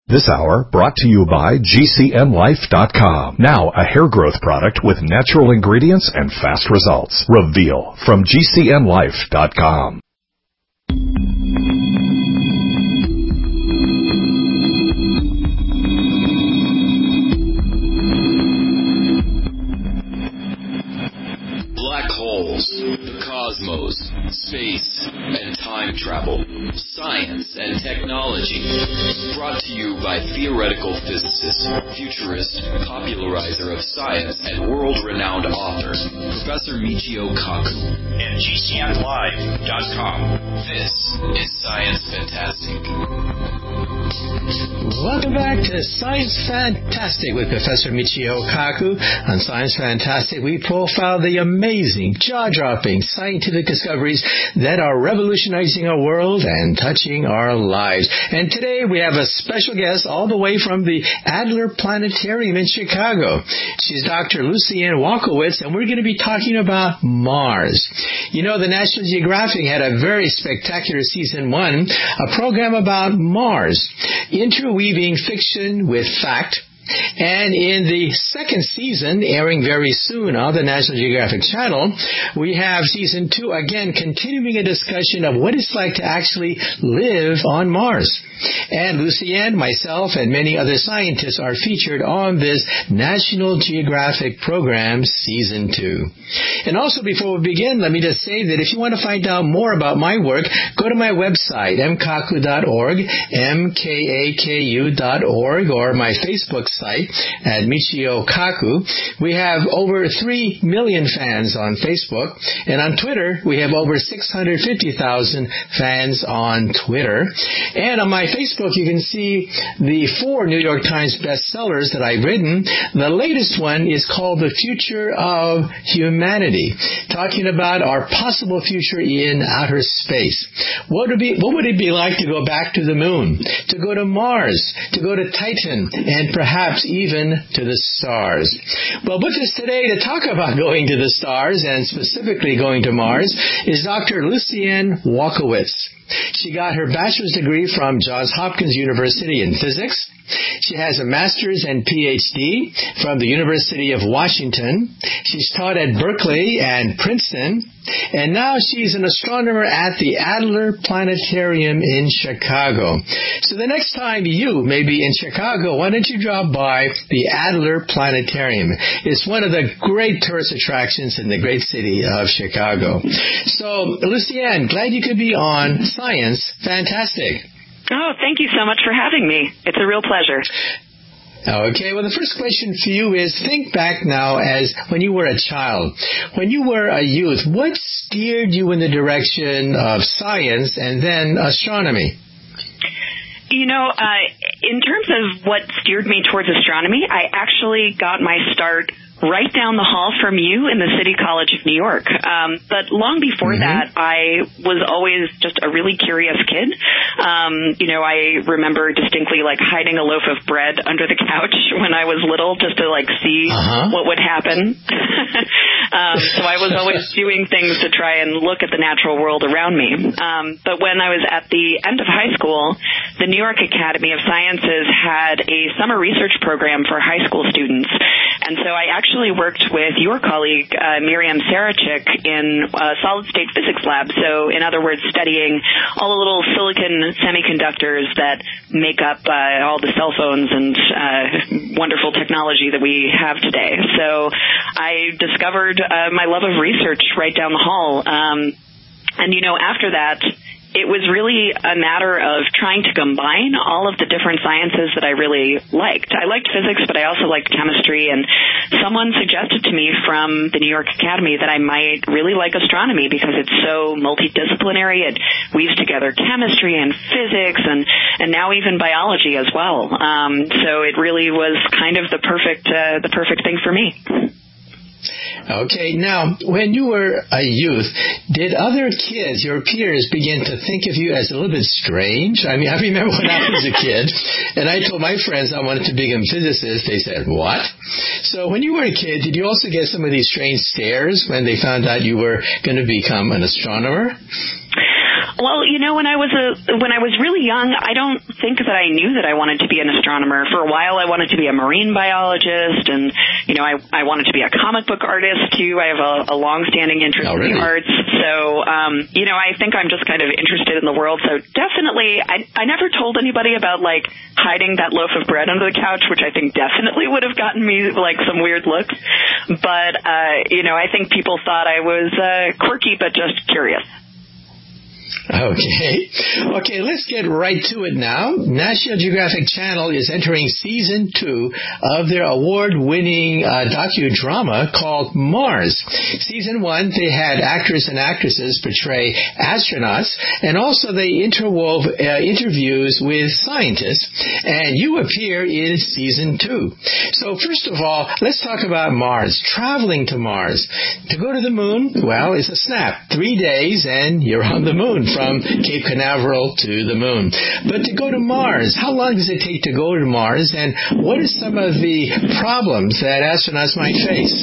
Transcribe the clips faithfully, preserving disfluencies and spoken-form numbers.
This hour brought to you by G C N Life dot com. Now a hair growth product with natural ingredients and fast results. Reveal from G C N Life dot com. Black holes, the cosmos, space, and time travel, science and technology. Brought to you by theoretical physicist, futurist, popularizer of science, and world-renowned author, Professor Michio Kaku. And G C N Live dot com. This is Science Fantastic. Welcome back to Science Fantastic with Professor Michio Kaku. On Science Fantastic, we profile the amazing, jaw-dropping scientific discoveries that are revolutionizing our world and touching our lives. And today we have a special guest all the way from the Adler Planetarium in Chicago. She's Doctor Lucianne Walkowitz, and we're going to be talking about Mars. You know, the National Geographic had a very spectacular season one, a program about Mars, interweaving fiction with fact. And in the second season, airing very soon on the National Geographic Channel, we have season two, again, continuing a discussion of what it's like to actually live on Mars. And Lucianne, myself, and many other scientists are featured on this National Geographic program, season two. And also, before we begin, let me just say that if you want to find out more about my work, go to my website, m kaku dot org, m k a k u dot org, or my Facebook site at Michio Kaku. We have over three million fans on Facebook, and on Twitter we have over six hundred fifty thousand fans on Twitter. And on my Facebook you can see the four New York Times bestsellers that I've written. The latest one is called The Future of Humanity, talking about our possible future in outer space. What would, be, what would it be like to go back to the moon, to go to Mars, to go to Titan, and perhaps even to the stars? Well, with us today to talk about going to the stars, and specifically going to Mars, is Doctor Lucianne Walkowitz. She got her bachelor's degree from Johns Hopkins University in physics. She has a master's and P H D from the University of Washington. She's taught at Berkeley and Princeton. And now she's an astronomer at the Adler Planetarium in Chicago. So the next time you may be in Chicago, why don't you drop by the Adler Planetarium? It's one of the great tourist attractions in the great city of Chicago. So, Lucianne, glad you could be on Science Fantastic. Oh, thank you so much for having me. It's a real pleasure. Okay, well, the first question for you is, think back now as when you were a child. When you were a youth, what steered you in the direction of science and then astronomy? You know, uh, in terms of what steered me towards astronomy, I actually got my start right down the hall from you in the City College of New York. Um, but long before mm-hmm. that, I was always just a really curious kid. Um, you know, I remember distinctly like hiding a loaf of bread under the couch when I was little just to like see uh-huh. what would happen. um, so I was always doing things to try and look at the natural world around me. Um, but when I was at the end of high school, the New York Academy of Sciences had a summer research program for high school students. And so I actually worked with your colleague, uh, Miriam Sarachik, in a solid-state physics lab. So, in other words, studying all the little silicon semiconductors that make up uh, all the cell phones and uh, wonderful technology that we have today. So I discovered uh, my love of research right down the hall. Um, and, you know, after that, it was really a matter of trying to combine all of the different sciences that I really liked. I liked physics, but I also liked chemistry, and someone suggested to me from the New York Academy that I might really like astronomy because it's so multidisciplinary. It weaves together chemistry and physics and, and now even biology as well. Um, so it really was kind of the perfect, uh, the perfect thing for me. Okay, now, when you were a youth, did other kids, your peers, begin to think of you as a little bit strange? I mean, I remember when I was a kid, and I told my friends I wanted to become physicists. They said, what? So when you were a kid, did you also get some of these strange stares when they found out you were going to become an astronomer? Well, you know, when I was a when I was really young, I don't think that I knew that I wanted to be an astronomer. For a while, I wanted to be a marine biologist, and you know, I I wanted to be a comic book artist too. I have a, a long-standing interest oh, really? in the arts, so um, you know, I think I'm just kind of interested in the world. So definitely, I I never told anybody about like hiding that loaf of bread under the couch, which I think definitely would have gotten me like some weird looks. But uh, you know, I think people thought I was uh, quirky, but just curious. Okay. Okay, let's get right to it now. National Geographic Channel is entering season two of their award-winning uh, docudrama called Mars. Season one, they had actors and actresses portray astronauts, and also they interwove uh, interviews with scientists, and you appear in season two. So first of all, let's talk about Mars, traveling to Mars. To go to the moon, well, it's a snap. Three days and you're on the moon. From Cape Canaveral to the moon. But to go to Mars, how long does it take to go to Mars, and what are some of the problems that astronauts might face?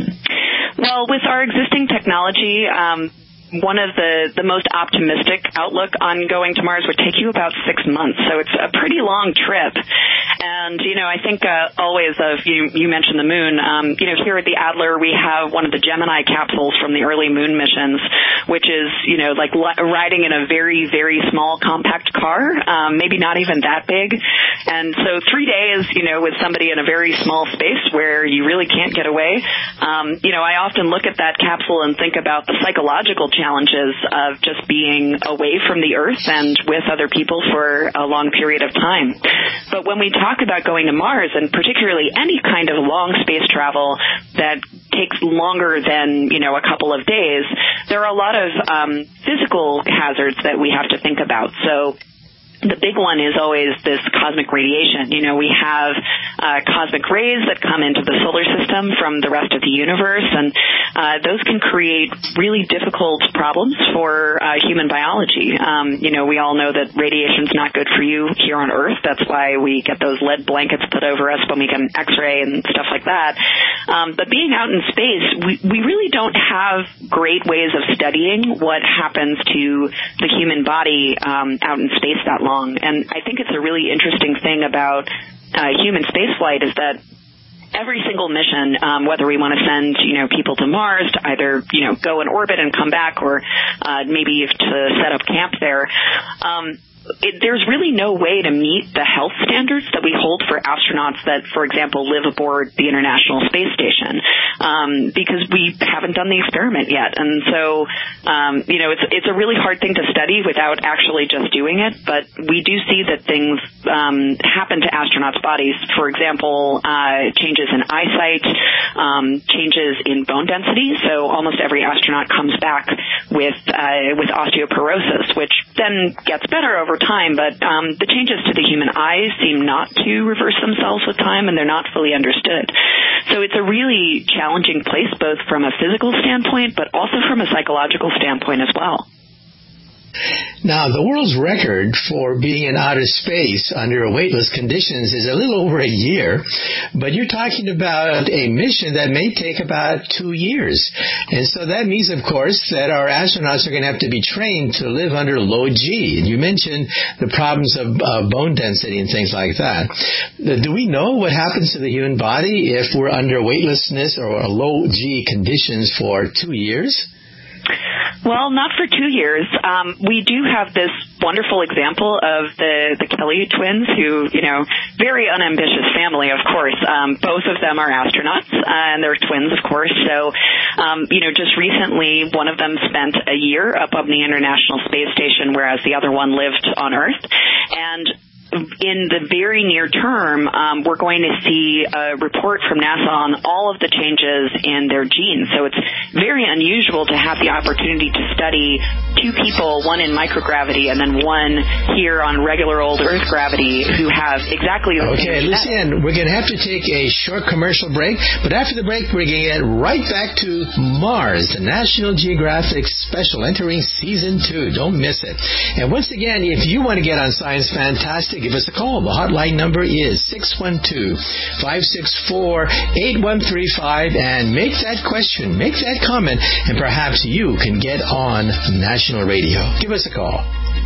Well, with our existing technology, um, one of the, the most optimistic outlook on going to Mars would take you about six months. So it's a pretty long trip. And, you know, I think uh, always of, you, you mentioned the moon, um, you know, here at the Adler, we have one of the Gemini capsules from the early moon missions, which is, you know, like li- riding in a very, very small compact car, um, maybe not even that big. And so three days, you know, with somebody in a very small space where you really can't get away, um, you know, I often look at that capsule and think about the psychological challenges of just being away from the Earth and with other people for a long period of time. But when we talk about going to Mars, and particularly any kind of long space travel that takes longer than, you know, a couple of days, there are a lot of um, physical hazards that we have to think about. So the big one is always this cosmic radiation. You know, we have uh, cosmic rays that come into the solar system from the rest of the universe, and uh, those can create really difficult problems for uh, human biology. Um, you know, we all know that radiation's not good for you here on Earth. That's why we get those lead blankets put over us when we get an X-ray and stuff like that. Um, but being out in space, we, we really don't have great ways of studying what happens to the human body um, out in space that long. And I think it's a really interesting thing about uh, human spaceflight is that every single mission, um, whether we want to send, you know, people to Mars to either, you know, go in orbit and come back, or uh, maybe to set up camp there, um, It, there's really no way to meet the health standards that we hold for astronauts that, for example, live aboard the International Space Station, um, because we haven't done the experiment yet. And so, um, you know, it's it's a really hard thing to study without actually just doing it. But we do see that things um, happen to astronauts' bodies. For example, uh, changes in eyesight, um, changes in bone density. So almost every astronaut comes back with uh, with osteoporosis, which then gets better over time, but um, the changes to the human eyes seem not to reverse themselves with time, and they're not fully understood. So it's a really challenging place, both from a physical standpoint, but also from a psychological standpoint as well. Now, the world's record for being in outer space under weightless conditions is a little over a year, but you're talking about a mission that may take about two years. And so that means, of course, that our astronauts are going to have to be trained to live under low G. And you mentioned the problems of uh, bone density and things like that. Do we know what happens to the human body if we're under weightlessness or low G conditions for two years? Well, not for two years. Um, we do have this wonderful example of the, the Kelly twins who, you know, very unambitious family, of course. Um, both of them are astronauts, uh, and they're twins, of course. So, um, you know, just recently, one of them spent a year up on the International Space Station, whereas the other one lived on Earth. And in the very near term, um, we're going to see a report from NASA on all of the changes in their genes. So it's very unusual to have the opportunity to study two people, one in microgravity and then one here on regular old Earth gravity, who have exactly the okay, same. Okay, Lucienne, we're going to have to take a short commercial break, but after the break, we're going to get right back to Mars, the National Geographic Special, entering Season two. Don't miss it. And once again, if you want to get on Science Fantastic, Fantastic, give us a call. The hotline number is six one two, five six four, eight one three five, and make that question, make that comment, and perhaps you can get on national radio. Give us a call.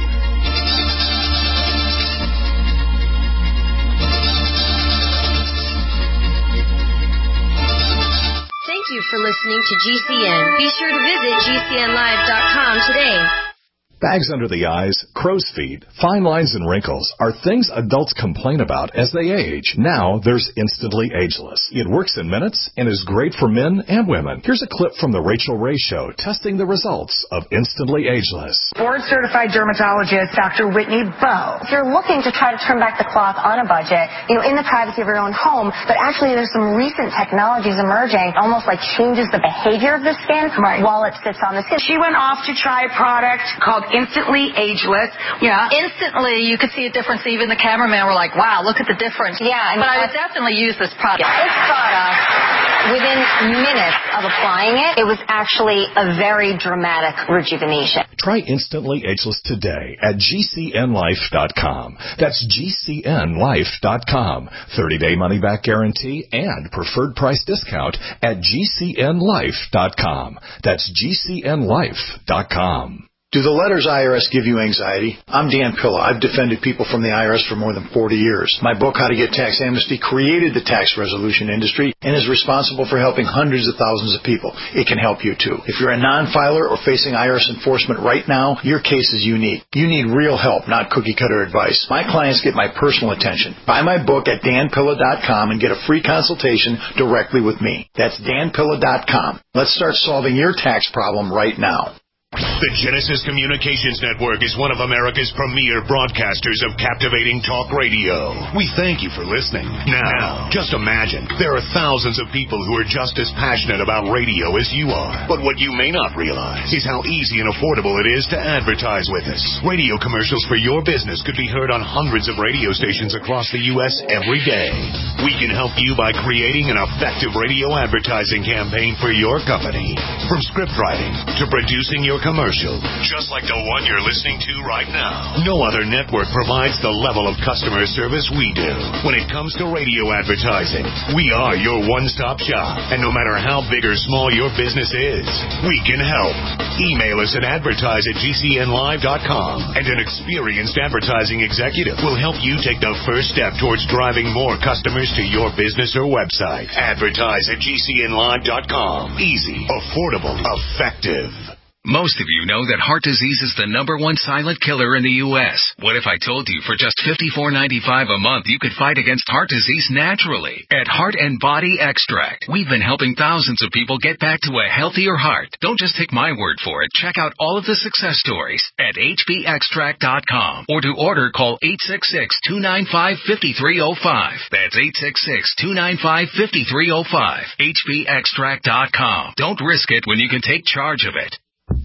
Thank you for listening to G C N. Be sure to visit G C N live dot com today. Bags under the eyes, crow's feet, fine lines and wrinkles are things adults complain about as they age. Now there's Instantly Ageless. It works in minutes and is great for men and women. Here's a clip from the Rachel Ray Show testing the results of Instantly Ageless. Board-certified dermatologist Doctor Whitney Bowe. If you're looking to try to turn back the clock on a budget, you know, in the privacy of your own home, but actually there's some recent technologies emerging, almost like changes the behavior of the skin right. while it sits on the skin. She went off to try a product called Instantly Ageless. Yeah, instantly you could see a difference. Even the cameraman were like, wow, look at the difference. Yeah. I mean, but I would definitely use this product. This product, within minutes of applying it, it was actually a very dramatic rejuvenation. Try Instantly Ageless today at G C N life dot com. That's G C N life dot com. thirty-day money-back guarantee and preferred price discount at G C N life dot com. That's G C N life dot com. Do the letters I R S give you anxiety? I'm Dan Pilla. I've defended people from the I R S for more than forty years. My book, How to Get Tax Amnesty, created the tax resolution industry and is responsible for helping hundreds of thousands of people. It can help you, too. If you're a non-filer or facing I R S enforcement right now, your case is unique. You need real help, not cookie-cutter advice. My clients get my personal attention. Buy my book at Dan Pilla dot com and get a free consultation directly with me. That's Dan Pilla dot com. Let's start solving your tax problem right now. The Genesis Communications Network is one of America's premier broadcasters of captivating talk radio. We thank you for listening. Now, just imagine, there are thousands of people who are just as passionate about radio as you are. But what you may not realize is how easy and affordable it is to advertise with us. Radio commercials for your business could be heard on hundreds of radio stations across the U S every day. We can help you by creating an effective radio advertising campaign for your company. From script writing to producing your commercial, just like the one you're listening to right now. No other network provides the level of customer service we do. When it comes to radio advertising, we are your one-stop shop. And no matter how big or small your business is, we can help. Email us at advertise at G C N live dot com, and an experienced advertising executive will help you take the first step towards driving more customers to your business or website. Advertise at G C N live dot com. Easy, affordable, effective. Most of you know that heart disease is the number one silent killer in the U S. What if I told you for just fifty-four ninety-five a month you could fight against heart disease naturally? At Heart and Body Extract, we've been helping thousands of people get back to a healthier heart. Don't just take my word for it. Check out all of the success stories at H B extract dot com, or to order, call eight six six, two nine five, five three zero five. That's eight six six, two nine five, five three zero five. H B extract dot com. Don't risk it when you can take charge of it.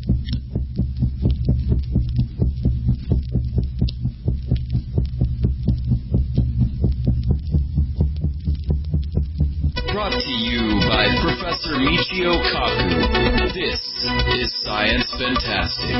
Brought to you by Professor Michio Kaku. This is Science Fantastic.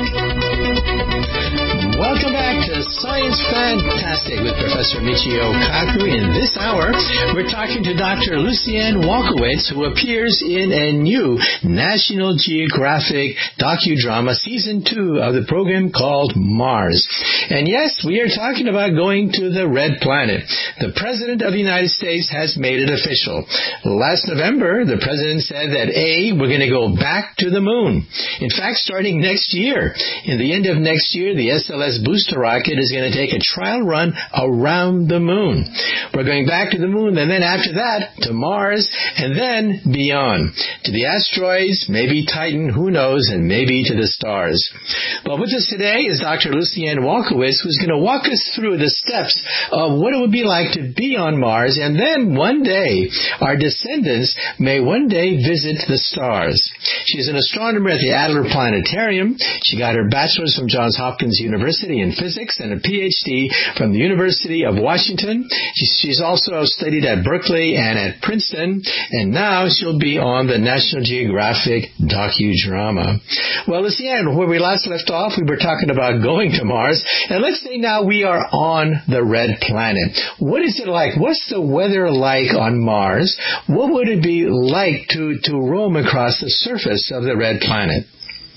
Welcome back to Science Fantastic with Professor Michio Kaku. In this hour, we're talking to Doctor Lucianne Walkowicz, who appears in a new National Geographic docudrama, Season two of the program called Mars. And yes, we are talking about going to the Red Planet. The President of the United States has made it official. Last November, the President said that, A, we're going to go back to the moon. In fact, starting next year, in the end of next year, the S L S booster rocket is going to take a trial run around the moon. We're going back to the moon, and then after that, to Mars, and then beyond. To the asteroids, maybe Titan, who knows, and maybe to the stars. But with us today is Doctor Lucianne Walkowicz, who's going to walk us through the steps of what it would be like to be on Mars, and then one day, our descendants may one one day visit the stars. She's an astronomer at the Adler Planetarium. She got her bachelor's from Johns Hopkins University in physics and a P H D from the University of Washington. She's also studied at Berkeley and at Princeton, and now she'll be on the National Geographic docudrama. Well, Lucianne, where we last left off, we were talking about going to Mars, and let's say now we are on the red planet. What is it like? What's the weather like on Mars? What would it be like to, to roam across the surface of the red planet?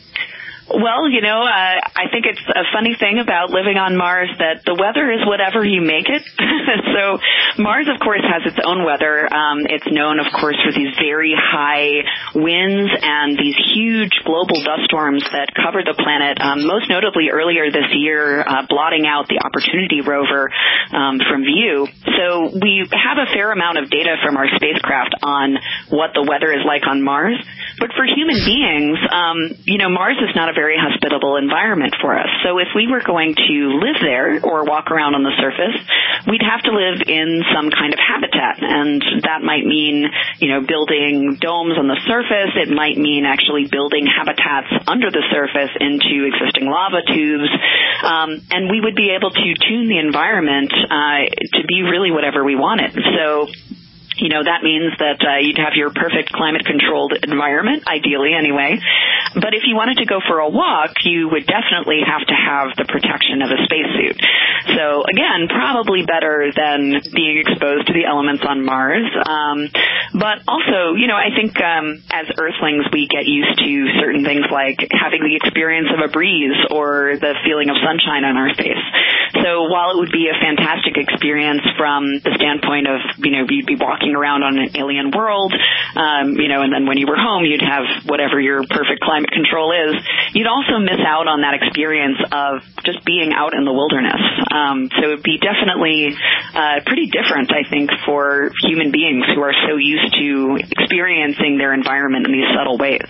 Well, you know, uh, I think it's a funny thing about living on Mars that the weather is whatever you make it. So Mars, of course, has its own weather. Um, it's known, of course, for these very high winds and these huge global dust storms that covered the planet, um, most notably earlier this year, uh, blotting out the Opportunity rover um, from view. So we have a fair amount of data from our spacecraft on what the weather is like on Mars. But for human beings, um, you know, Mars is not a very hospitable environment for us. So if we were going to live there or walk around on the surface, we'd have to live in some kind of habitat. And that might mean, you know, building domes on the surface. It might mean actually building habitats under the surface into existing lava tubes. Um, and we would be able to tune the environment uh, to be really whatever we wanted. So You know, that means that uh, you'd have your perfect climate-controlled environment, ideally anyway. But if you wanted to go for a walk, you would definitely have to have the protection of a spacesuit. So, again, probably better than being exposed to the elements on Mars. Um, but also, you know, I think um, as Earthlings, we get used to certain things like having the experience of a breeze or the feeling of sunshine on our face. So while it would be a fantastic experience from the standpoint of, you know, you'd be walking around on an alien world, um, you know, and then when you were home, you'd have whatever your perfect climate control is. You'd also miss out on that experience of just being out in the wilderness. Um, so it would be definitely uh, pretty different, I think, for human beings who are so used to experiencing their environment in these subtle ways.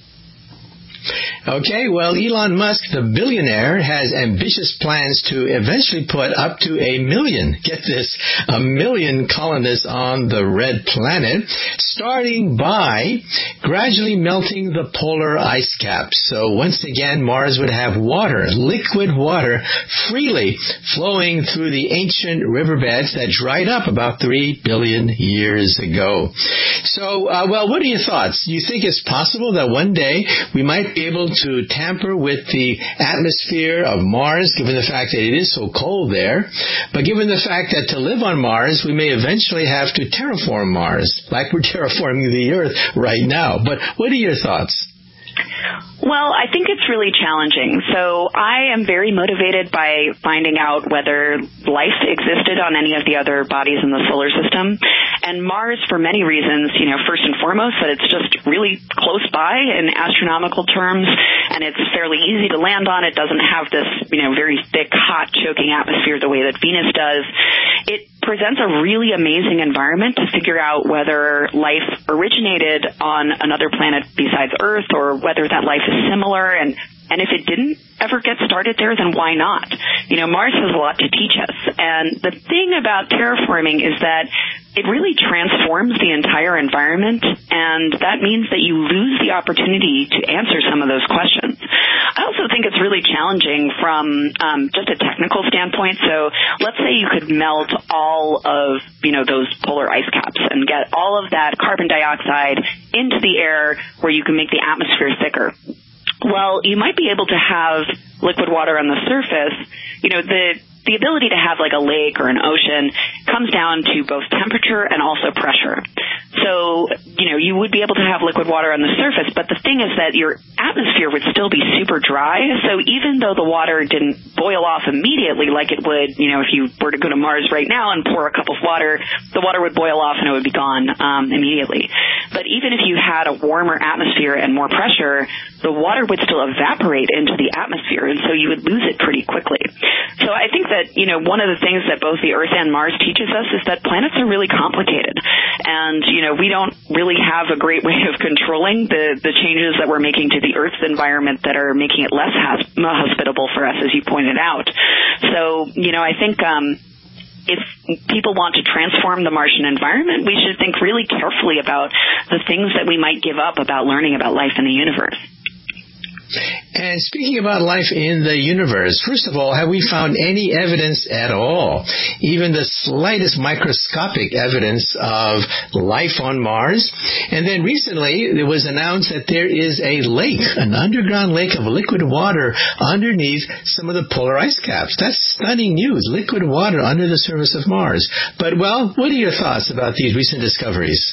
Okay, well, Elon Musk, the billionaire, has ambitious plans to eventually put up to a million, get this, a million colonists on the red planet, starting by gradually melting the polar ice caps. So once again, Mars would have water, liquid water, freely flowing through the ancient riverbeds that dried up about three billion years ago. So, uh, well, what are your thoughts? Do you think it's possible that one day we might be able to tamper with the atmosphere of Mars, given the fact that it is so cold there, but given the fact that to live on Mars, we may eventually have to terraform Mars, like we're terraforming the Earth right now. But what are your thoughts? Well, I think it's really challenging. So I am very motivated by finding out whether life existed on any of the other bodies in the solar system. And Mars, for many reasons, you know, first and foremost, that it's just really close by in astronomical terms, and it's fairly easy to land on. It doesn't have this, you know, very thick, hot, choking atmosphere the way that Venus does. It presents a really amazing environment to figure out whether life originated on another planet besides Earth or whether that life is similar, and and if it didn't ever get started there, then why not? You know, Mars has a lot to teach us. And the thing about terraforming is that it really transforms the entire environment, and that means that you lose the opportunity to answer some of those questions. I also think it's really challenging from um, just a technical standpoint. So let's say you could melt all of, you know, those polar ice caps and get all of that carbon dioxide into the air where you can make the atmosphere thicker. Well, you might be able to have liquid water on the surface. You know, the the ability to have like a lake or an ocean comes down to both temperature and also pressure. So, you know, you would be able to have liquid water on the surface, but the thing is that your atmosphere would still be super dry. So even though the water didn't boil off immediately like it would, you know, if you were to go to Mars right now and pour a cup of water, the water would boil off and it would be gone um, immediately. But even if you had a warmer atmosphere and more pressure, the water would still evaporate into the atmosphere, and so you would lose it pretty quickly. So I think that, you know, one of the things that both the Earth and Mars teaches us is that planets are really complicated. And, you know, we don't really have a great way of controlling the, the changes that we're making to the Earth's environment that are making it less hospitable for us, as you pointed out. So, you know, I think um, if people want to transform the Martian environment, we should think really carefully about the things that we might give up about learning about life in the universe. And speaking about life in the universe, first of all, have we found any evidence at all, even the slightest microscopic evidence of life on Mars? And then recently, it was announced that there is a lake, an underground lake of liquid water underneath some of the polar ice caps. That's stunning news, liquid water under the surface of Mars. But, well, what are your thoughts about these recent discoveries?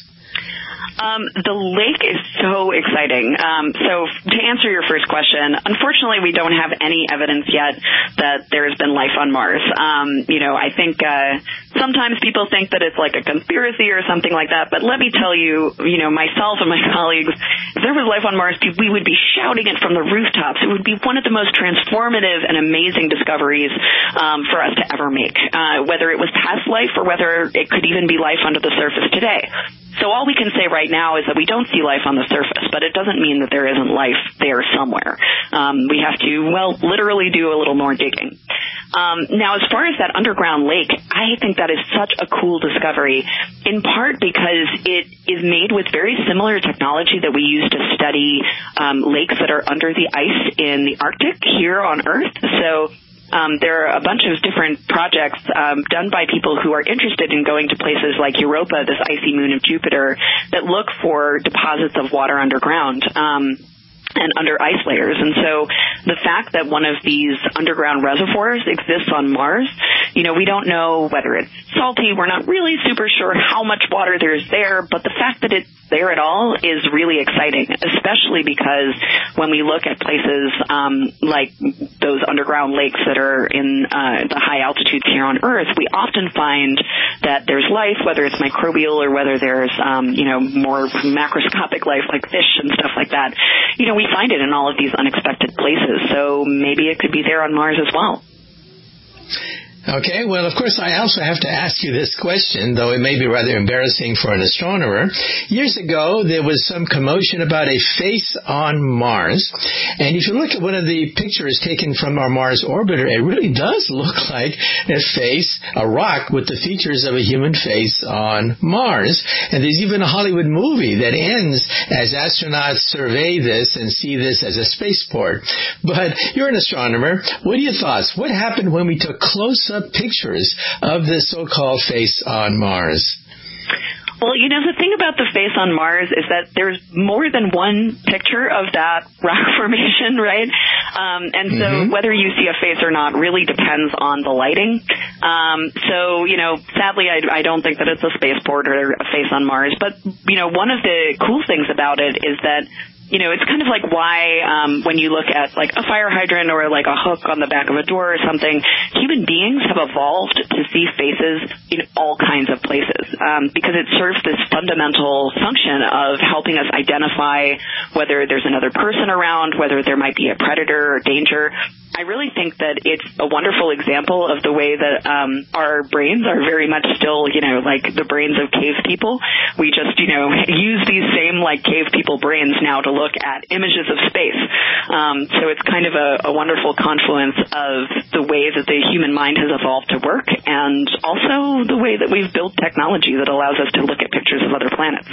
Um, the lake is so exciting. Um, so to answer your first question, unfortunately, we don't have any evidence yet that there has been life on Mars. Um, you know, I think uh, sometimes people think that it's like a conspiracy or something like that. But let me tell you, you know, myself and my colleagues, if there was life on Mars, we would be shouting it from the rooftops. It would be one of the most transformative and amazing discoveries um, for us to ever make, uh, whether it was past life or whether it could even be life under the surface today. So all we can say right now is that we don't see life on the surface, but it doesn't mean that there isn't life there somewhere. Um, we have to, well, literally do a little more digging. Um, now, as far as that underground lake, I think that is such a cool discovery, in part because it is made with very similar technology that we use to study um, lakes that are under the ice in the Arctic here on Earth. So Um, there are a bunch of different projects um, done by people who are interested in going to places like Europa, this icy moon of Jupiter, that look for deposits of water underground. Um, and under ice layers. And so the fact that one of these underground reservoirs exists on Mars, you know, we don't know whether it's salty. We're not really super sure how much water there's there, but the fact that it's there at all is really exciting, especially because when we look at places um, like those underground lakes that are in uh, the high altitudes here on Earth, we often find that there's life, whether it's microbial or whether there's, um, you know, more macroscopic life like fish and stuff like that. You know, we find it in all of these unexpected places, so maybe it could be there on Mars as well. Okay, well, of course, I also have to ask you this question, though it may be rather embarrassing for an astronomer. Years ago, there was some commotion about a face on Mars, and if you look at one of the pictures taken from our Mars orbiter, it really does look like a face, a rock with the features of a human face on Mars. And there's even a Hollywood movie that ends as astronauts survey this and see this as a spaceport. But you're an astronomer. What are your thoughts? What happened when we took close-up pictures of this so-called face on Mars? Well, you know, the thing about the face on Mars is that there's more than one picture of that rock formation, right? Um, and so mm-hmm. whether you see a face or not really depends on the lighting. Um, so, you know, sadly, I, I don't think that it's a spaceport or a face on Mars. But, you know, one of the cool things about it is that, you know, it's kind of like why um, when you look at like a fire hydrant or like a hook on the back of a door or something, human beings have evolved to see faces in all kinds of places um, because it serves this fundamental function of helping us identify whether there's another person around, whether there might be a predator or danger. I really think that it's a wonderful example of the way that um, our brains are very much still, you know, like the brains of cave people. We just, you know, use these same like cave people brains now to look at images of space. Um, so it's kind of a, a wonderful confluence of the way that the human mind has evolved to work and also the way that we've built technology that allows us to look at pictures of other planets.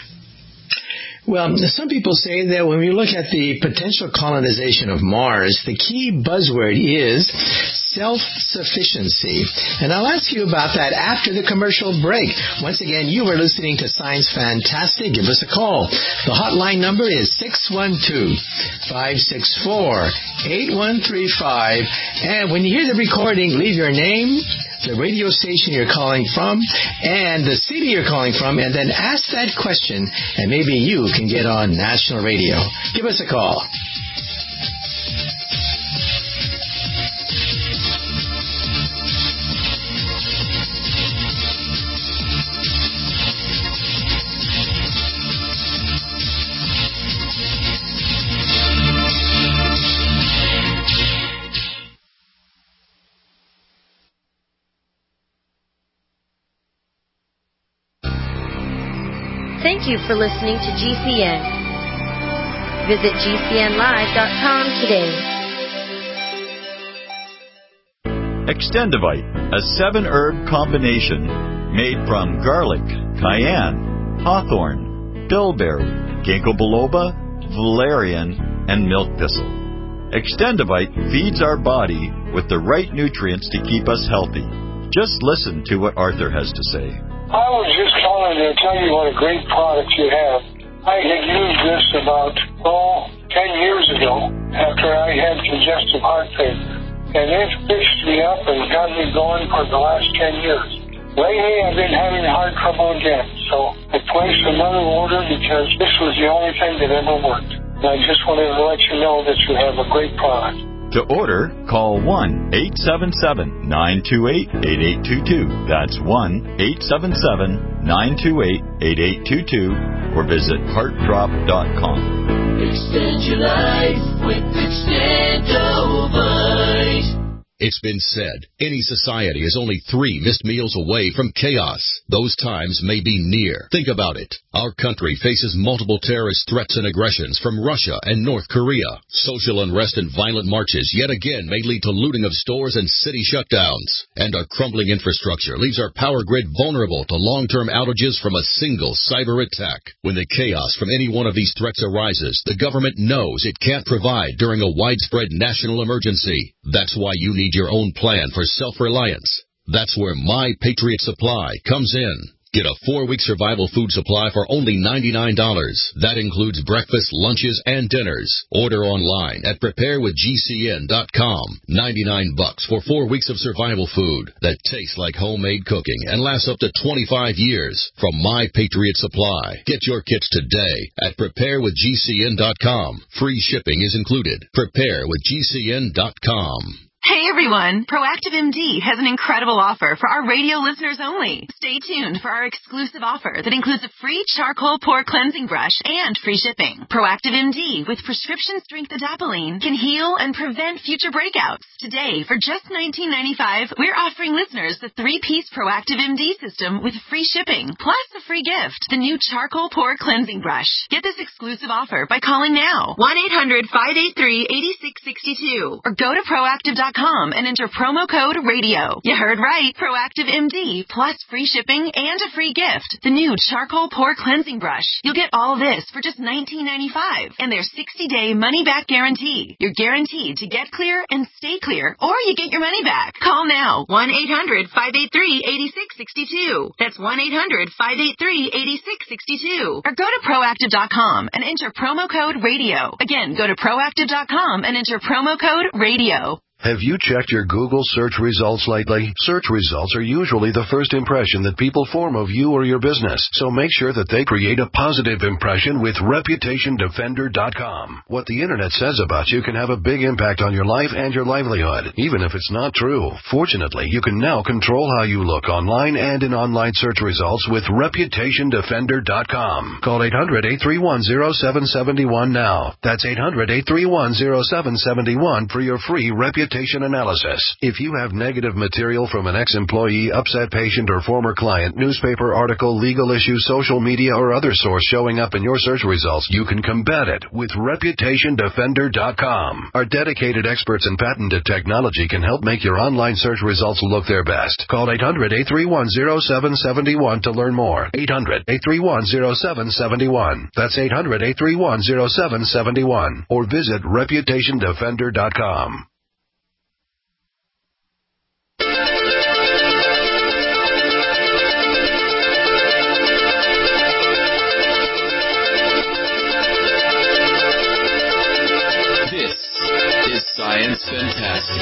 Well, some people say that when we look at the potential colonization of Mars, the key buzzword is self-sufficiency. And I'll ask you about that after the commercial break. Once again, you are listening to Science Fantastic. Give us a call. The hotline number is six one two, five six four, eight one three five. And when you hear the recording, leave your name, the radio station you're calling from, and the city you're calling from, and then ask that question, and maybe you can get on national radio. Give us a call. Thank you for listening to G C N. Visit G C N live dot com today. Extendivite, a seven-herb combination made from garlic, cayenne, hawthorn, bilberry, ginkgo biloba, valerian, and milk thistle. Extendivite feeds our body with the right nutrients to keep us healthy. Just listen to what Arthur has to say. I was just calling to tell you what a great product you have. I had used this about, oh, ten years ago after I had congestive heart failure. And it fixed me up and got me going for the last ten years. Lately, I've been having heart trouble again, so I placed another order because this was the only thing that ever worked. And I just wanted to let you know that you have a great product. To order, call one eight seven seven, nine two eight, eight eight two two. That's one eight seven seven, nine two eight, eight eight two two or visit heart drop dot com. Extend your life with Extendovite. It's been said, any society is only three missed meals away from chaos. Those times may be near. Think about it. Our country faces multiple terrorist threats and aggressions from Russia and North Korea. Social unrest and violent marches yet again may lead to looting of stores and city shutdowns. And our crumbling infrastructure leaves our power grid vulnerable to long-term outages from a single cyber attack. When the chaos from any one of these threats arises, the government knows it can't provide during a widespread national emergency. That's why you need your own plan for self-reliance. That's where My Patriot Supply comes in. Get a four-week survival food supply for only ninety-nine dollars. That includes breakfast, lunches, and dinners. Order online at prepare with G C N dot com. ninety-nine bucks for four weeks of survival food that tastes like homemade cooking and lasts up to twenty-five years from My Patriot Supply. Get your kits today at prepare with G C N dot com. Free shipping is included. prepare with G C N dot com. Hey everyone, Proactive M D has an incredible offer for our radio listeners only. Stay tuned for our exclusive offer that includes a free charcoal pore cleansing brush and free shipping. Proactive M D with prescription strength adapalene can heal and prevent future breakouts. Today, for just nineteen ninety-five dollars, we're offering listeners the three-piece Proactive M D system with free shipping, plus a free gift, the new charcoal pore cleansing brush. Get this exclusive offer by calling now, one eight hundred, five eight three, eight six six two, or go to proactive dot com and enter promo code radio. You heard right. Proactive M D plus free shipping and a free gift. The new charcoal pore cleansing brush. You'll get all this for just nineteen ninety-five dollars and their sixty-day money-back guarantee. You're guaranteed to get clear and stay clear, or you get your money back. Call now. one eight hundred, five eight three, eight six six two. That's one eight hundred, five eight three, eight six six two. Or go to proactive dot com and enter promo code radio. Again, go to proactive dot com and enter promo code radio. Have you checked your Google search results lately? Search results are usually the first impression that people form of you or your business, so make sure that they create a positive impression with reputation defender dot com. What the internet says about you can have a big impact on your life and your livelihood, even if it's not true. Fortunately, you can now control how you look online and in online search results with reputation defender dot com. Call eight hundred, eight three one, zero seven seven one now. That's eight hundred, eight three one, zero seven seven one for your free reputation analysis. If you have negative material from an ex-employee, upset patient, or former client, newspaper article, legal issue, social media, or other source showing up in your search results, you can combat it with reputation defender dot com. Our dedicated experts in patented technology can help make your online search results look their best. Call eight hundred, eight three one, zero seven seven one to learn more. eight hundred, eight three one, zero seven seven one. That's eight hundred, eight three one, zero seven seven one. Or visit reputation defender dot com. Science Fantastic.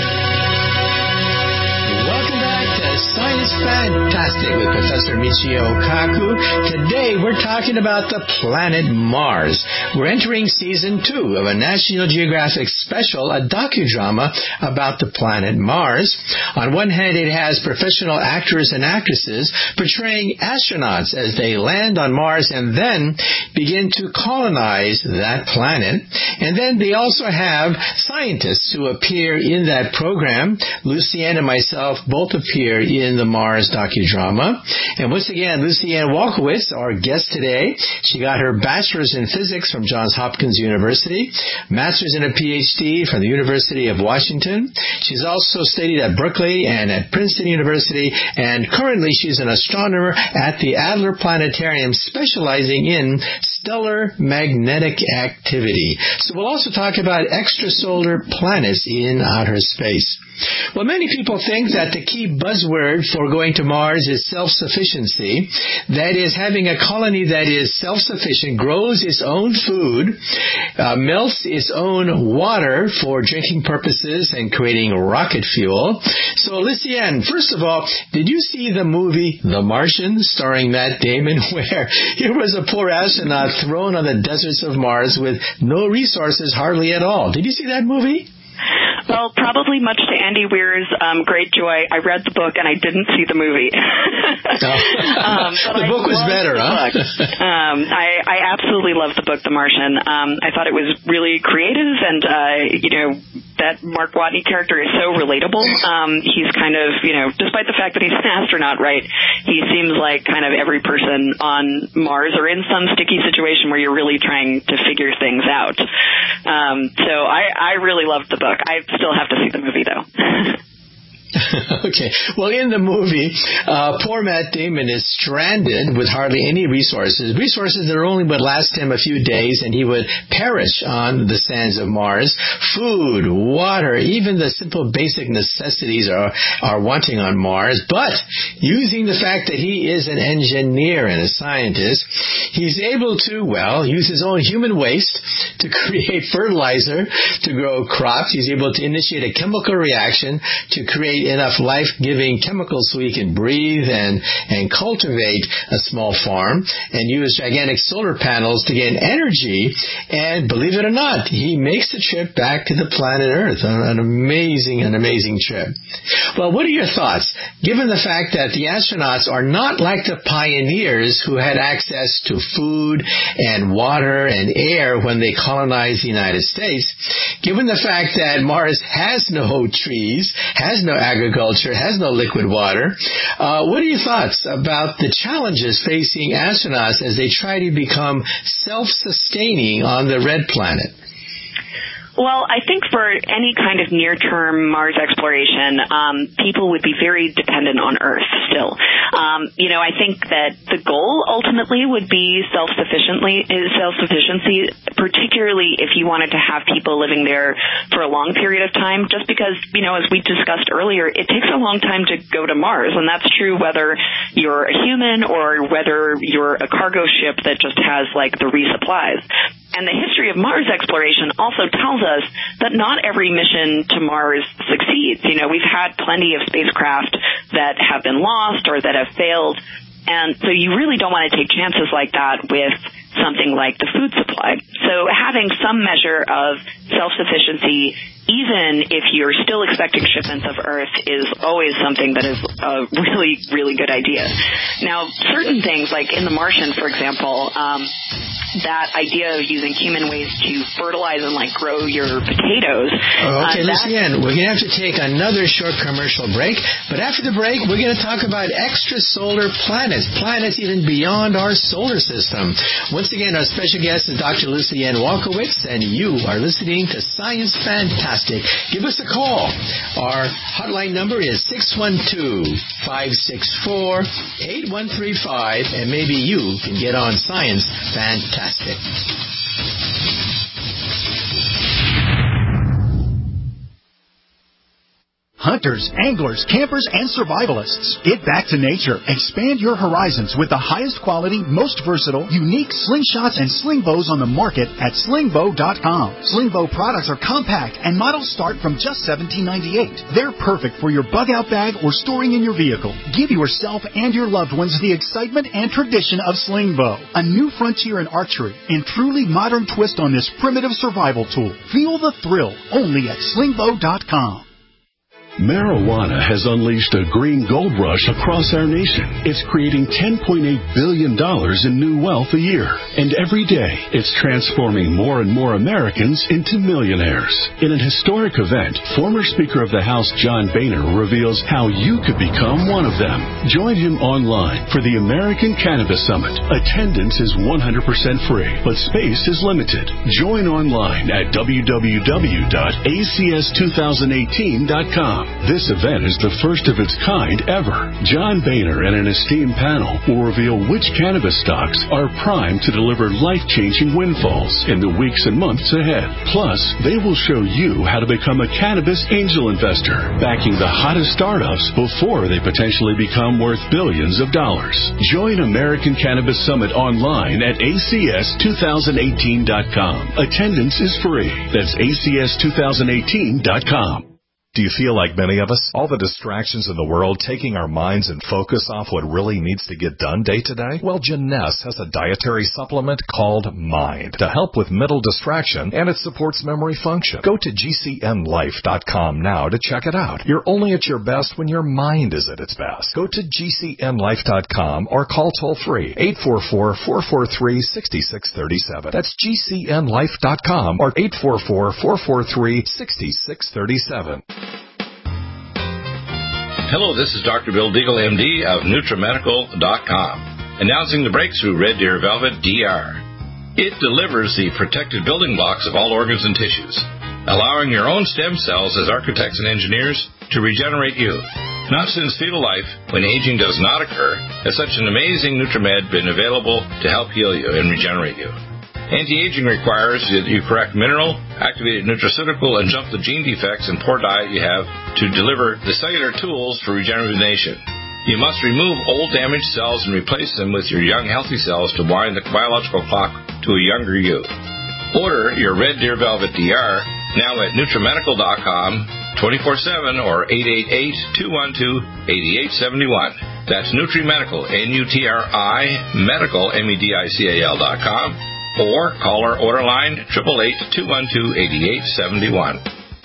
Welcome back to Science Fantastic with Professor Michio Kaku. Today we're talking about the planet Mars. We're entering season two of a National Geographic special, a docudrama about the planet Mars. On one hand, it has professional actors and actresses portraying astronauts as they land on Mars and then begin to colonize that planet. And then they also have scientists who appear in that program. Lucianne and myself both appear in the Mars docudrama. And once again, Lucianne Walkowitz, our guest today, she got her bachelor's in physics from Johns Hopkins University, master's and a P H D from the University of Washington. She's also studied at Berkeley and at Princeton University, and currently she's an astronomer at the Adler Planetarium, specializing in stellar magnetic activity. So we'll also talk about extrasolar planets in outer space. Well, many people think that the key buzzword for going to Mars is self-sufficiency. That is, having a colony that is self-sufficient, grows its own food, uh, melts its own water for drinking purposes and creating rocket fuel. So, Lucianne, first of all, did you see the movie The Martian, starring Matt Damon, where here was a poor astronaut thrown on the deserts of Mars with no resources hardly at all? Did you see that movie? Well, probably much to Andy Weir's um, great joy, I read the book and I didn't see the movie. um, but the book I was better, huh? um, I, I absolutely loved the book, The Martian. Um, I thought it was really creative, and, uh, you know, that Mark Watney character is so relatable. Um, he's kind of, you know, despite the fact that he's an astronaut, right, he seems like kind of every person on Mars or in some sticky situation where you're really trying to figure things out. Um, so I, I really loved the book. I still have to see the movie, though. Okay. Well, in the movie, uh, poor Matt Damon is stranded with hardly any resources. Resources that only would last him a few days, and he would perish on the sands of Mars. Food, water, even the simple basic necessities are, are wanting on Mars. But using the fact that he is an engineer and a scientist, he's able to, well, use his own human waste to create fertilizer to grow crops. He's able to initiate a chemical reaction to create enough life-giving chemicals so he can breathe and, and cultivate a small farm, and use gigantic solar panels to gain energy. And believe it or not, he makes the trip back to the planet Earth. An amazing, an amazing trip. Well, what are your thoughts, given the fact that the astronauts are not like the pioneers who had access to food and water and air when they colonized the United States, given the fact that Mars has no trees, has no agriculture, has no liquid water. Uh, what are your thoughts about the challenges facing astronauts as they try to become self-sustaining on the red planet? Well, I think for any kind of near-term Mars exploration, um, people would be very dependent on Earth still. Um, you know, I think that the goal ultimately would be self-sufficiently, self-sufficiency, particularly if you wanted to have people living there for a long period of time, just because, you know, as we discussed earlier, it takes a long time to go to Mars, and that's true whether you're a human or whether you're a cargo ship that just has, like, the resupplies. And the history of Mars exploration also tells us that not every mission to Mars succeeds. You know, we've had plenty of spacecraft that have been lost or that have failed. And so you really don't want to take chances like that with something like the food supply. So having some measure of self-sufficiency, even if you're still expecting shipments of Earth, is always something that is a really, really good idea. Now, certain things, like in The Martian, for example, um, that idea of using human waste to fertilize and, like, grow your potatoes. Oh, okay, uh, Lucianne, we're going to have to take another short commercial break. But after the break, we're going to talk about extrasolar planets, planets even beyond our solar system. Once again, our special guest is Doctor Lucianne Walkowitz, and you are listening to Science Fantastic. Give us a call. Our hotline number is six one two, five six four, eight one three five, and maybe you can get on Science Fantastic. Hunters, anglers, campers, and survivalists. Get back to nature. Expand your horizons with the highest quality, most versatile, unique slingshots and sling bows on the market at sling bow dot com. Sling bow products are compact and models start from just seventeen ninety-eight. They're perfect for your bug out bag or storing in your vehicle. Give yourself and your loved ones the excitement and tradition of sling bow, a new frontier in archery and truly modern twist on this primitive survival tool. Feel the thrill only at sling bow dot com. Marijuana has unleashed a green gold rush across our nation. It's creating ten point eight billion dollars in new wealth a year. And every day, it's transforming more and more Americans into millionaires. In an historic event, former Speaker of the House John Boehner reveals how you could become one of them. Join him online for the American Cannabis Summit. Attendance is one hundred percent free, but space is limited. Join online at w w w dot a c s two thousand eighteen dot com. This event is the first of its kind ever. John Boehner and an esteemed panel will reveal which cannabis stocks are primed to deliver life-changing windfalls in the weeks and months ahead. Plus, they will show you how to become a cannabis angel investor, backing the hottest startups before they potentially become worth billions of dollars. Join American Cannabis Summit online at a c s two thousand eighteen dot com. Attendance is free. That's a c s two thousand eighteen dot com. Do you feel like many of us? All the distractions in the world taking our minds and focus off what really needs to get done day to day? Well, Jeunesse has a dietary supplement called Mind to help with mental distraction, and it supports memory function. Go to g c n life dot com now to check it out. You're only at your best when your mind is at its best. Go to g c n life dot com or call toll-free eight four four, four four three, six six three seven. That's g c n life dot com or eight four four, four four three, six six three seven. Hello, this is Doctor Bill Deagle, M D of NutriMedical dot com, announcing the breakthrough Red Deer Velvet D R. It delivers the protected building blocks of all organs and tissues, allowing your own stem cells as architects and engineers to regenerate you. Not since fetal life, when aging does not occur, has such an amazing NutriMed been available to help heal you and regenerate you. Anti-aging requires that you correct mineral, activated nutraceutical, and jump the gene defects and poor diet you have to deliver the cellular tools for regeneration. You must remove old damaged cells and replace them with your young healthy cells to wind the biological clock to a younger you. Order your Red Deer Velvet D R now at NutriMedical dot com, twenty-four seven or eight eight eight, two one two, eight eight seven one. That's NutriMedical, N U T R I, medical, M E D I C A L dot com. Or call our order line, eight eight eight, two one two, eight eight seven one.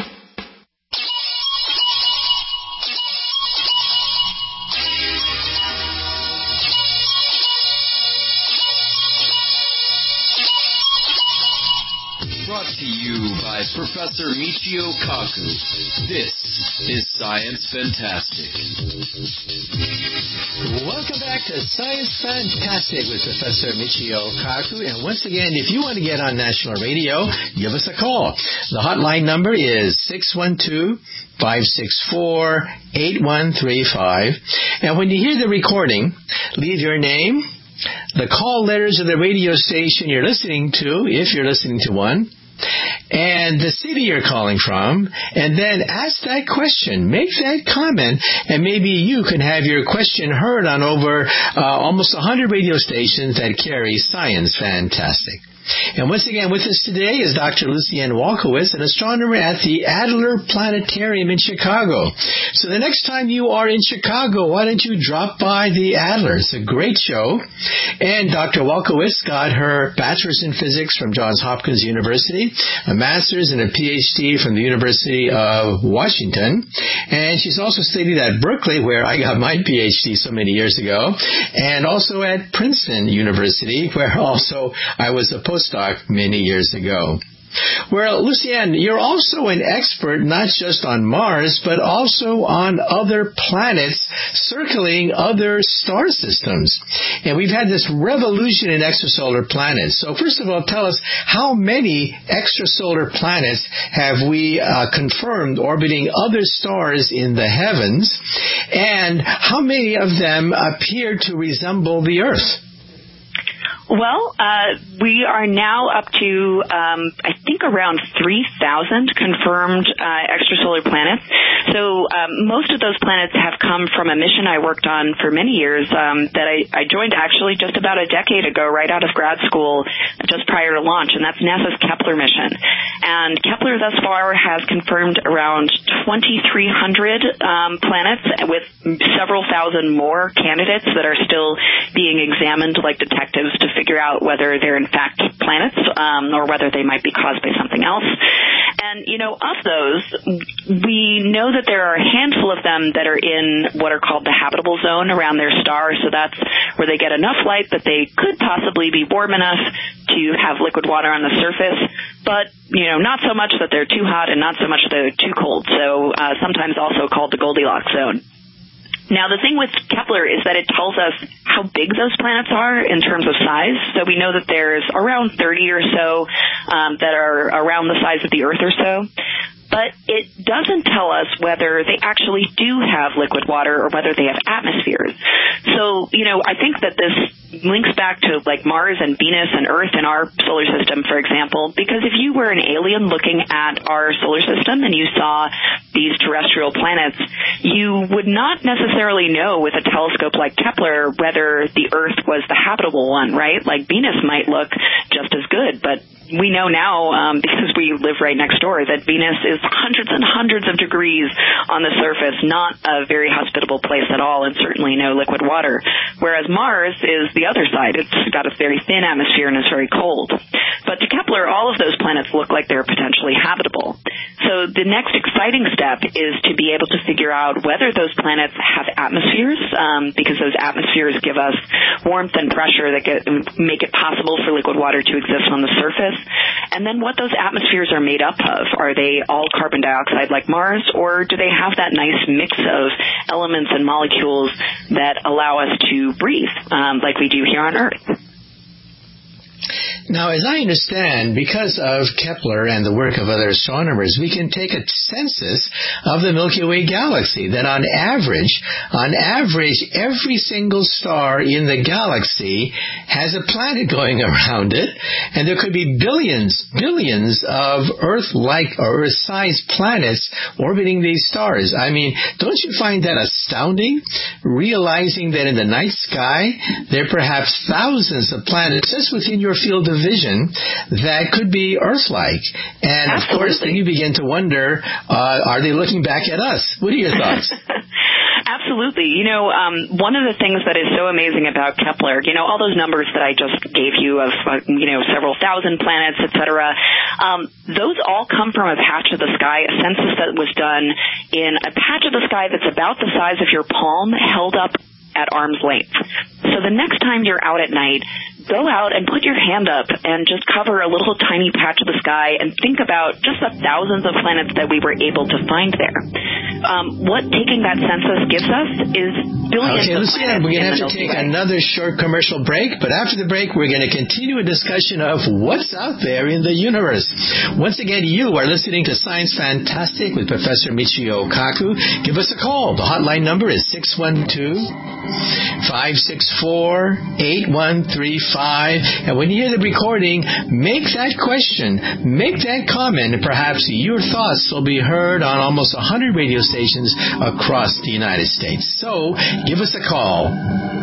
Brought to you by Professor Michio Kaku. This is Science Fantastic. Welcome back to Science Fantastic with Professor Michio Kaku. And once again, if you want to get on national radio, give us a call. The hotline number is six one two, five six four, eight one three five. And when you hear the recording, leave your name, the call letters of the radio station you're listening to, if you're listening to one, and the city you're calling from, and then ask that question, make that comment, and maybe you can have your question heard on over uh, almost one hundred radio stations that carry Science Fantastic. And once again, with us today is Doctor Lucianne Walkowitz, an astronomer at the Adler Planetarium in Chicago. So the next time you are in Chicago, why don't you drop by the Adler? It's a great show. And Doctor Walkowitz got her bachelor's in physics from Johns Hopkins University, a master's and a P H D from the University of Washington. And she's also studied at Berkeley, where I got my P H D so many years ago, and also at Princeton University, where also I was a postdoc many years ago. Well, Lucianne, you're also an expert not just on Mars, but also on other planets circling other star systems. And we've had this revolution in extrasolar planets. So first of all, tell us, how many extrasolar planets have we uh, confirmed orbiting other stars in the heavens? And how many of them appear to resemble the Earth? Well, uh, we are now up to, um, I think, around three thousand confirmed uh, extrasolar planets. So um, most of those planets have come from a mission I worked on for many years um, that I, I joined actually just about a decade ago, right out of grad school, just prior to launch, and that's NASA's Kepler mission. And Kepler thus far has confirmed around twenty-three hundred um, planets with several thousand more candidates that are still being examined like detectives to figure out whether they're in fact planets um, or whether they might be caused by something else. And, you know, of those, we know that there are a handful of them that are in what are called the habitable zone around their star. So that's where they get enough light that they could possibly be warm enough to have liquid water on the surface, but, you know, not so much that they're too hot and not so much that they're too cold. So uh, sometimes also called the Goldilocks zone. Now, the thing with Kepler is that it tells us how big those planets are in terms of size. So we know that there's around thirty or so um, that are around the size of the Earth or so. But it doesn't tell us whether they actually do have liquid water or whether they have atmospheres. So, you know, I think that this links back to like Mars and Venus and Earth in our solar system, for example, because if you were an alien looking at our solar system and you saw these terrestrial planets, you would not necessarily know with a telescope like Kepler whether the Earth was the habitable one, right? Like Venus might look just as good, but we know now, um, because we live right next door, that Venus is hundreds and hundreds of degrees on the surface, not a very hospitable place at all, and certainly no liquid water. Whereas Mars is the other side. It's got a very thin atmosphere and is very cold. But to Kepler, all of those planets look like they're potentially habitable. So the next exciting step is to be able to figure out whether those planets have atmospheres, um, because those atmospheres give us warmth and pressure that get, make it possible for liquid water to exist on the surface. And then what those atmospheres are made up of. Are they all carbon dioxide like Mars, or do they have that nice mix of elements and molecules that allow us to breathe, um, like we do here on Earth? Now, as I understand, because of Kepler and the work of other astronomers, we can take a census of the Milky Way galaxy, that on average, on average, every single star in the galaxy has a planet going around it, and there could be billions, billions of Earth-like or Earth-sized planets orbiting these stars. I mean, don't you find that astounding, realizing that in the night sky, there are perhaps thousands of planets just within your field of vision that could be Earth-like. And, Absolutely. Of course, then you begin to wonder, uh, are they looking back at us? What are your thoughts? Absolutely. You know, um, one of the things that is so amazing about Kepler, you know, all those numbers that I just gave you of, uh, you know, several thousand planets, et cetera, um, those all come from a patch of the sky, a census that was done in a patch of the sky that's about the size of your palm held up at arm's length. So the next time you're out at night, go out and put your hand up and just cover a little tiny patch of the sky and think about just the thousands of planets that we were able to find there. Um, what taking that census gives us is billions okay, of Lucia, planets. We're going to have to take another short commercial break, but after the break, we're going to continue a discussion of what's out there in the universe. Once again, you are listening to Science Fantastic with Professor Michio Kaku. Give us a call. The hotline number is six one two, five six four, eight one three five. And when you hear the recording, make that question, make that comment, and perhaps your thoughts will be heard on almost one hundred radio stations across the United States. So, give us a call.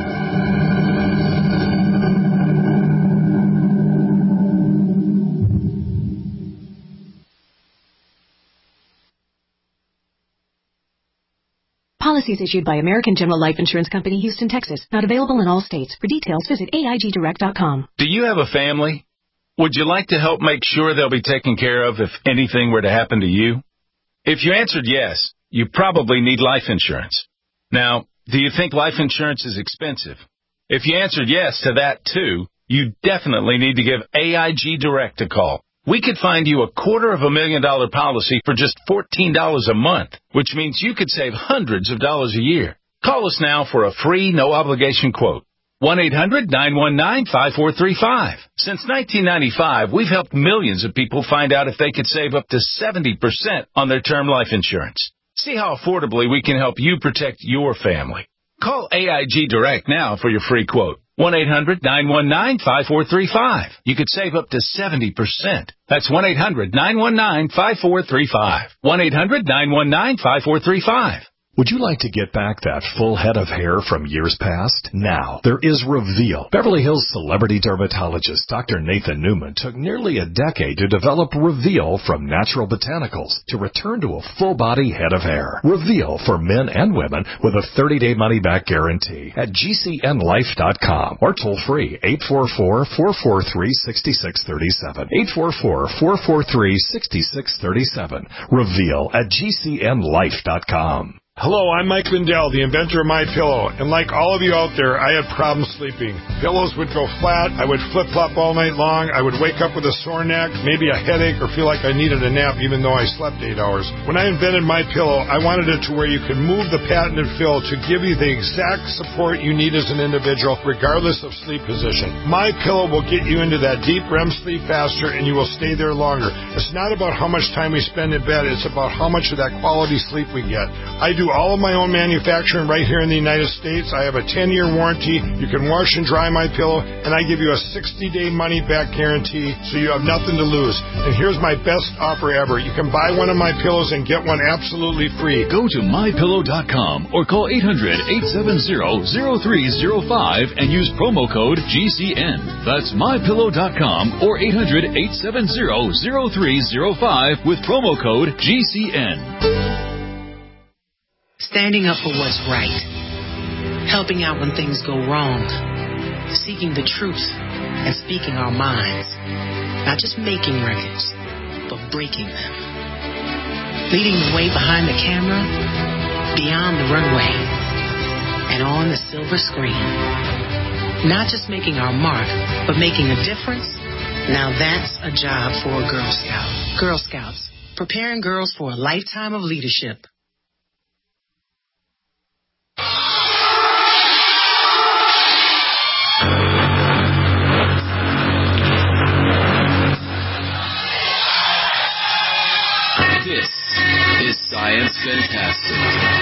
Policies issued by American General Life Insurance Company, Houston, Texas. Not available in all states. For details, visit A I G direct dot com. Do you have a family? Would you like to help make sure they'll be taken care of if anything were to happen to you? If you answered yes, you probably need life insurance. Now, do you think life insurance is expensive? If you answered yes to that too, you definitely need to give A I G Direct a call. We could find you a quarter of a million dollar policy for just fourteen dollars a month, which means you could save hundreds of dollars a year. Call us now for a free, no-obligation quote. one eight hundred nine one nine five four three five. Since nineteen ninety-five, we've helped millions of people find out if they could save up to seventy percent on their term life insurance. See how affordably we can help you protect your family. Call A I G Direct now for your free quote. one eight hundred nine one nine five four three five. You could save up to seventy percent. That's one eight hundred nine one nine five four three five. one eight hundred nine one nine five four three five. Would you like to get back that full head of hair from years past? Now, there is Reveal. Beverly Hills celebrity dermatologist Doctor Nathan Newman took nearly a decade to develop Reveal from natural botanicals to return to a full-body head of hair. Reveal for men and women with a thirty-day money-back guarantee at G C N life dot com or toll-free eight four four, four four three, six six three seven. eight four four, four four three, six six three seven. Reveal at G C N life dot com. Hello, I'm Mike Lindell, the inventor of MyPillow, and like all of you out there, I had problems sleeping. Pillows would go flat, I would flip-flop all night long, I would wake up with a sore neck, maybe a headache, or feel like I needed a nap even though I slept eight hours. When I invented MyPillow, I wanted it to where you could move the patented fill to give you the exact support you need as an individual, regardless of sleep position. MyPillow will get you into that deep R E M sleep faster, and you will stay there longer. It's not about how much time we spend in bed, it's about how much of that quality sleep we get. I do all of my own manufacturing right here in the United States. I have a ten-year warranty. You can wash and dry my pillow, and I give you a sixty-day money-back guarantee, so you have nothing to lose. And here's my best offer ever. You can buy one of my pillows and get one absolutely free. Go to my pillow dot com or call eight hundred, eight seven zero, zero three zero five and use promo code G C N. That's my pillow dot com or eight hundred, eight seven zero, zero three zero five with promo code G C N. Standing up for what's right, helping out when things go wrong, seeking the truth and speaking our minds, not just making records, but breaking them. Leading the way behind the camera, beyond the runway, and on the silver screen. Not just making our mark, but making a difference. Now that's a job for a Girl Scout. Girl Scouts, preparing girls for a lifetime of leadership. This is Science Fantastic.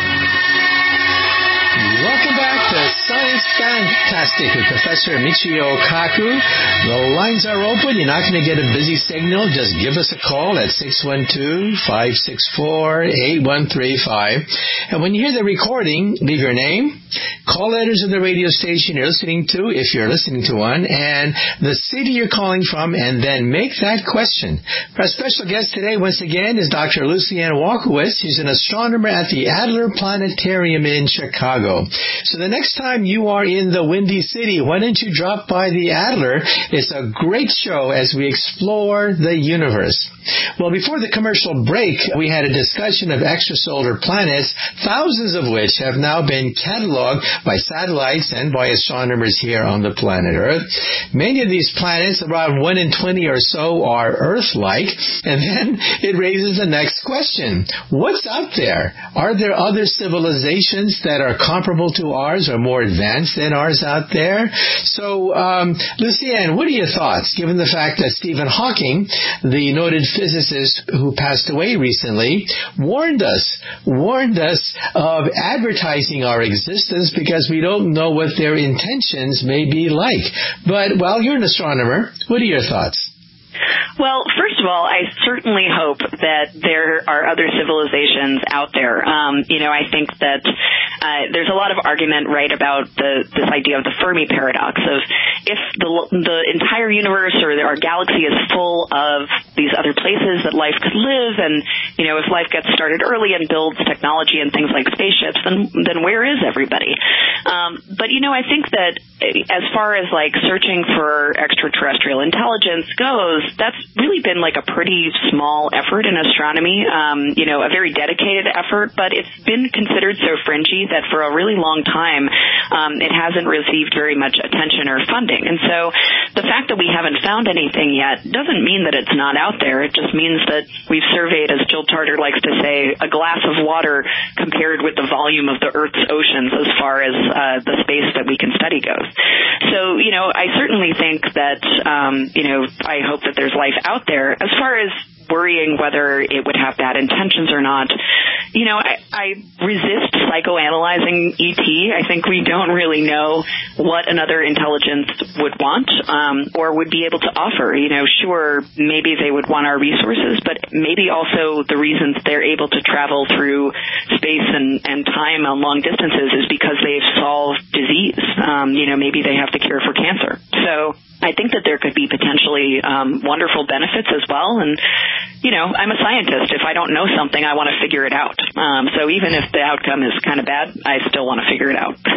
Welcome back to Science Fantastic with Professor Michio Kaku. The lines are open. You're not going to get a busy signal. Just give us a call at six one two, five six four, eight one three five. And when you hear the recording, leave your name, call letters of the radio station you're listening to, if you're listening to one, and the city you're calling from, and then make that question. Our special guest today, once again, is Doctor Lucianne Walkowicz. She's an astronomer at the Adler Planetarium in Chicago. So the next time you are in the Windy City, why don't you drop by the Adler? It's a great show as we explore the universe. Well, before the commercial break, we had a discussion of extrasolar planets, thousands of which have now been cataloged by satellites and by astronomers here on the planet Earth. Many of these planets, around one in twenty or so, are Earth-like. And then it raises the next question. What's out there? Are there other civilizations that are comparable to ours or more advanced than ours out there? So, um, Lucianne, what are your thoughts, given the fact that Stephen Hawking, the noted physicist who passed away recently, warned us, warned us of advertising our existence because we don't know what their intentions may be like. But, well, you're an astronomer. What are your thoughts? Well, first of all, I certainly hope that there are other civilizations out there. Um, you know, I think that uh, there's a lot of argument, right, about the this idea of the Fermi paradox of if the the entire universe or our galaxy is full of these other places that life could live, and you know, if life gets started early and builds technology and things like spaceships, then then where is everybody? Um, but you know, I think that as far as like searching for extraterrestrial intelligence goes, that's really been like a pretty small effort in astronomy, um, you know, a very dedicated effort, but it's been considered so fringy that for a really long time um, it hasn't received very much attention or funding. And so the fact that we haven't found anything yet doesn't mean that it's not out there. It just means that we've surveyed, as Jill Tarter likes to say, a glass of water compared with the volume of the Earth's oceans as far as uh, the space that we can study goes. So, you know, I certainly think that, um, you know, I hope that there's life out there. As far as worrying whether it would have bad intentions or not, you know, I, I resist psychoanalyzing E T. I think we don't really know what another intelligence would want um, or would be able to offer. You know, sure, maybe they would want our resources, but maybe also the reasons they're able to travel through space and, and time on long distances is because they've solved disease. Um, you know, maybe they have the cure for cancer. So I think that there could be potentially um, wonderful benefits as well. And, you know, I'm a scientist. If I don't know something, I want to figure it out. Um, so even if the outcome is kind of bad, I still want to figure it out.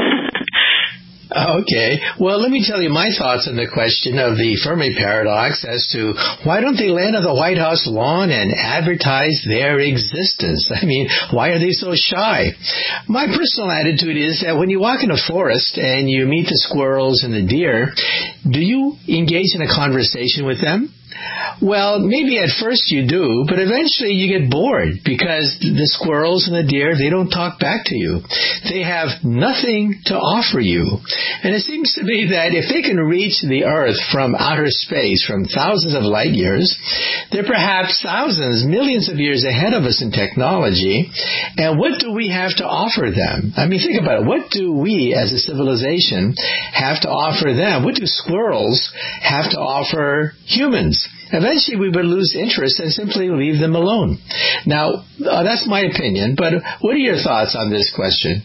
Okay. Well, let me tell you my thoughts on the question of the Fermi paradox as to why don't they land on the White House lawn and advertise their existence? I mean, why are they so shy? My personal attitude is that when you walk in a forest and you meet the squirrels and the deer, do you engage in a conversation with them? Well, maybe at first you do, but eventually you get bored because the squirrels and the deer, they don't talk back to you. They have nothing to offer you. And it seems to me that if they can reach the Earth from outer space, from thousands of light years, they're perhaps thousands, millions of years ahead of us in technology. And what do we have to offer them? I mean, think about it. What do we as a civilization have to offer them? What do squirrels have to offer humans? Eventually we would lose interest and simply leave them alone. Now, uh, that's my opinion, but what are your thoughts on this question?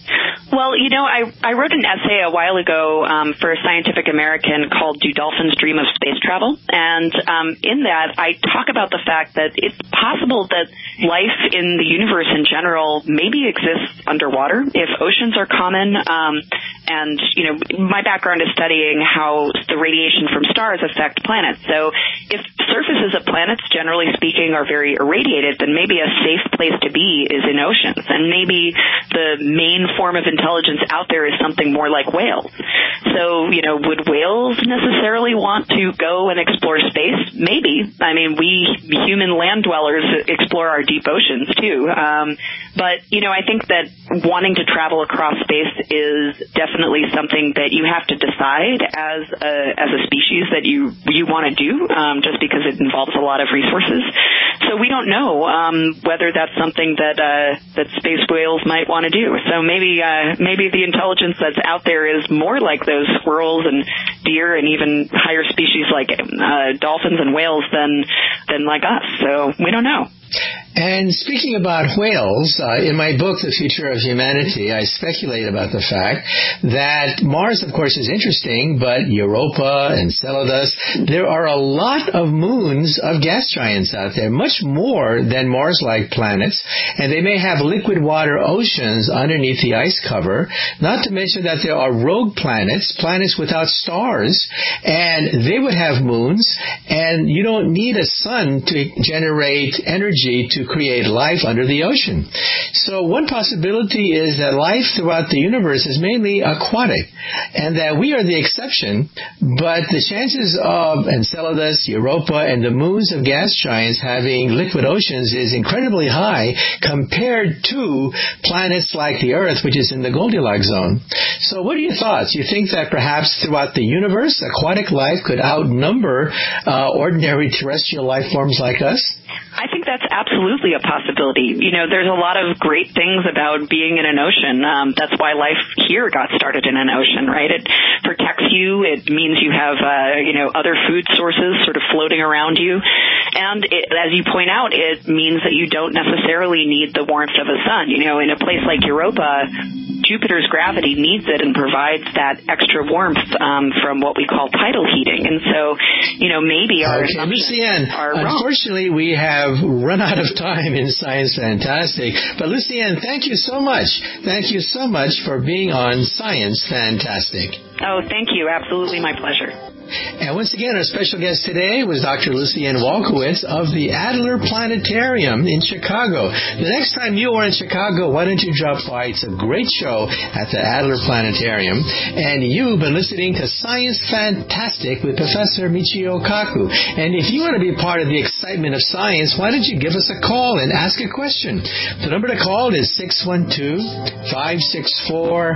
Well, you know, I, I wrote an essay a while ago um, for Scientific American called Do Dolphins Dream of Space Travel? And um, in that, I talk about the fact that it's possible that life in the universe in general maybe exists underwater if oceans are common. Um, and, you know, my background is studying how the radiation from stars affect planets. So if surfaces of planets, generally speaking, are very irradiated, then maybe a safe place to be is in oceans. And maybe the main form of intelligence out there is something more like whales. So, you know, would whales necessarily want to go and explore space? Maybe. I mean, we human land dwellers explore our deep oceans too. Um, but, you know, I think that wanting to travel across space is definitely something that you have to decide as a, as a species that you, you want to do, um, just because it involves a lot of resources. So we don't know um, whether that's something that uh, that space whales might want to do. So maybe uh, maybe the intelligence that's out there is more like those squirrels and deer and even higher species like uh, dolphins and whales than than like us. So we don't know. And speaking about whales, uh, in my book, The Future of Humanity, I speculate about the fact that Mars, of course, is interesting, but Europa, Enceladus, there are a lot of moons of gas giants out there, much more than Mars-like planets, and they may have liquid water oceans underneath the ice cover, not to mention that there are rogue planets, planets without stars, and they would have moons, and you don't need a sun to generate energy to create life under the ocean. So one possibility is that life throughout the universe is mainly aquatic, and that we are the exception, but the chances of Enceladus, Europa, and the moons of gas giants having liquid oceans is incredibly high compared to planets like the Earth, which is in the Goldilocks zone. So what are your thoughts? You think that perhaps throughout the universe, aquatic life could outnumber uh, ordinary terrestrial life forms like us? I think that's absolutely a possibility. You know, there's a lot of great things about being in an ocean. Um, that's why life here got started in an ocean, right? It protects you. It means you have, uh, you know, other food sources sort of floating around you. And it, as you point out, it means that you don't necessarily need the warmth of a sun. You know, in a place like Europa, Jupiter's gravity needs it and provides that extra warmth um, from what we call tidal heating. And so, you know, maybe our okay, assumptions Lucienne, are wrong. Unfortunately, we have run out of time in Science Fantastic. But Lucienne, thank you so much. Thank you so much for being on Science Fantastic. Oh, thank you. Absolutely my pleasure. And once again, our special guest today was Doctor Lucienne Walkowitz of the Adler Planetarium in Chicago. The next time you are in Chicago, why don't you drop by? It's a great show at the Adler Planetarium. And you've been listening to Science Fantastic with Professor Michio Kaku. And if you want to be part of the excitement of science, why don't you give us a call and ask a question? The number to call is six one two, five six four,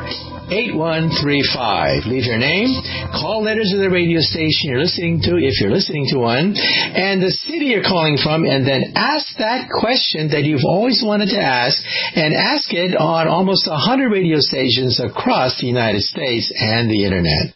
eight one three five. Leave your name, call letters of the radio station you're listening to, if you're listening to one, and the city you're calling from, and then ask that question that you've always wanted to ask, and ask it on almost one hundred radio stations across the United States and the Internet.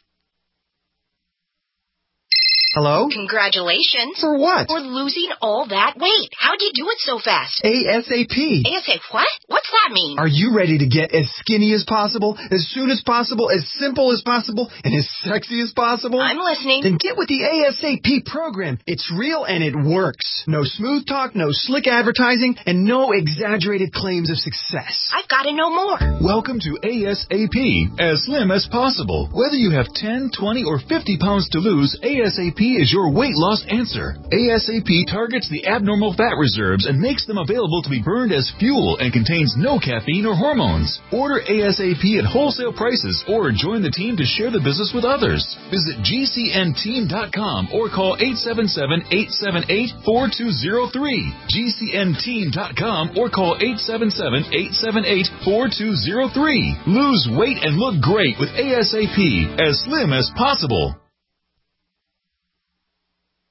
Hello? Congratulations. For what? For losing all that weight. How'd you do it so fast? ASAP. ASAP what? What's that mean? Are you ready to get as skinny as possible, as soon as possible, as simple as possible, and as sexy as possible? I'm listening. Then get with the ASAP program. It's real and it works. No smooth talk, no slick advertising, and no exaggerated claims of success. I've got to know more. Welcome to ASAP, as slim as possible. Whether you have ten, twenty, or fifty pounds to lose, ASAP is your weight loss answer. ASAP targets the abnormal fat reserves and makes them available to be burned as fuel and contains no caffeine or hormones. Order ASAP at wholesale prices or join the team to share the business with others. Visit G C N team dot com or call eight seven seven, eight seven eight, four two zero three. G C N team dot com or call eight seven seven, eight seven eight, four two zero three. Lose weight and look great with ASAP, as slim as possible.